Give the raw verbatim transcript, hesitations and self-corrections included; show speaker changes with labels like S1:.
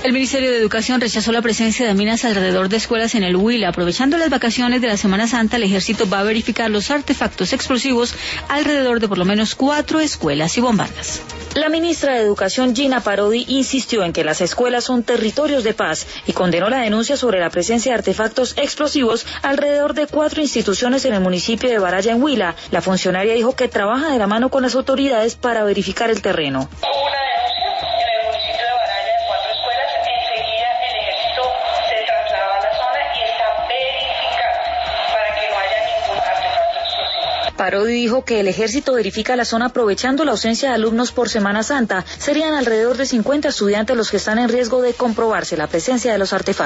S1: El Ministerio de Educación rechazó la presencia de minas alrededor de escuelas en el Huila. Aprovechando las vacaciones de la Semana Santa, el Ejército va a verificar los artefactos explosivos alrededor de por lo menos cuatro escuelas y bombardas.
S2: La ministra de Educación, Gina Parodi, insistió en que las escuelas son territorios de paz y condenó la denuncia sobre la presencia de artefactos explosivos alrededor de cuatro instituciones en el municipio de Baraya, en Huila. La funcionaria dijo que trabaja de la mano con las autoridades para verificar el terreno. Parodi dijo que el ejército verifica la zona aprovechando la ausencia de alumnos por Semana Santa. Serían alrededor de cincuenta estudiantes los que están en riesgo de comprobarse la presencia de los artefactos.